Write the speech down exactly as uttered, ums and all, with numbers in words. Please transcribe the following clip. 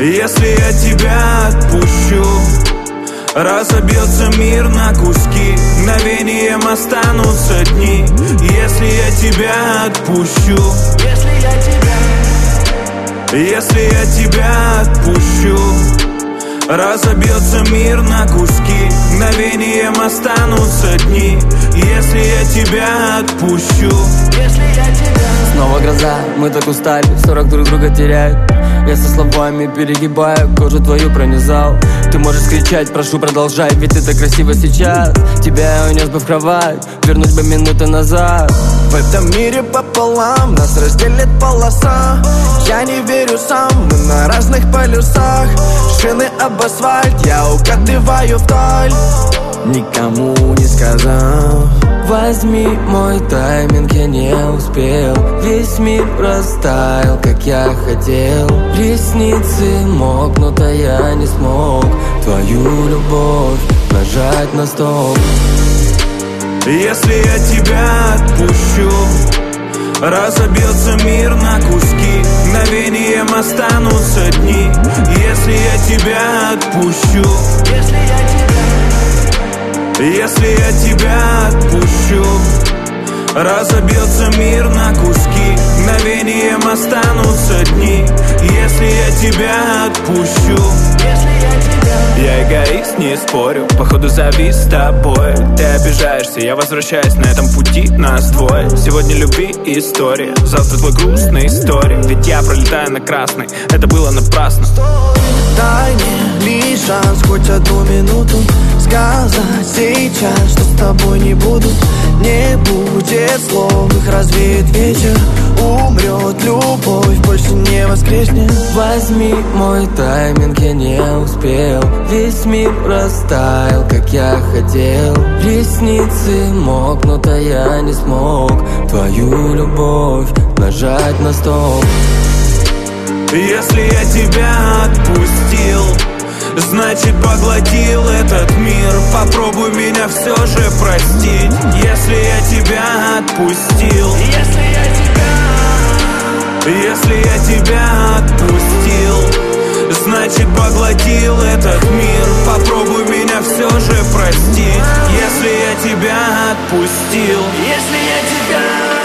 Если я тебя отпущу, разобьется мир на куски, мгновением останутся дни. Если я тебя отпущу, если я тебя, если я тебя отпущу, разобьется мир на куски, мгновением останутся дни. Если я тебя отпущу, если я тебя. Снова гроза, мы так устали, сорок друг друга теряют. Я со словами перегибаю, кожу твою пронизал. Ты можешь кричать, прошу продолжай, ведь ты так красиво сейчас. Тебя я унес бы в кровать, вернуть бы минуты назад. В этом мире пополам нас разделит полоса. Я не верю сам, мы на разных полюсах. Шины об асфальт, я укатываю вдаль, никому не сказал. Возьми мой тайминг, я не успел. Весь мир растаял, как я хотел. Ресницы мокнут, а я не смог твою любовь нажать на стоп. Если я тебя отпущу, разобьется мир на куски, мгновением останутся дни. Если я тебя отпущу, если я тебя, если я тебя отпущу, разобьется мир на куски, мгновением останутся дни. Если я тебя отпущу, если я тебя. Я эгоист, не спорю, походу завис с тобой. Ты обижаешься, я возвращаюсь, на этом пути нас двое. Сегодня любви и история, завтра твой грустная история. Ведь я пролетаю на красный, это было напрасно. Дай мне лишь шанс, хоть одну минуту сказать сейчас, что с тобой не буду. Не будет слов, их развеет ветер. Умрет любовь, больше не воскреснет. Возьми мой тайминг, я не успел. Весь мир растаял, как я хотел. Ресницы мокнут, а я не смог твою любовь нажать на стоп. Если я тебя отпустил, значит поглотил этот мир. Попробуй меня все же простить. Если я тебя отпустил, если я тебя, если я тебя отпустил, значит поглотил этот мир. Попробуй меня все же простить. Если я тебя отпустил, если я тебя.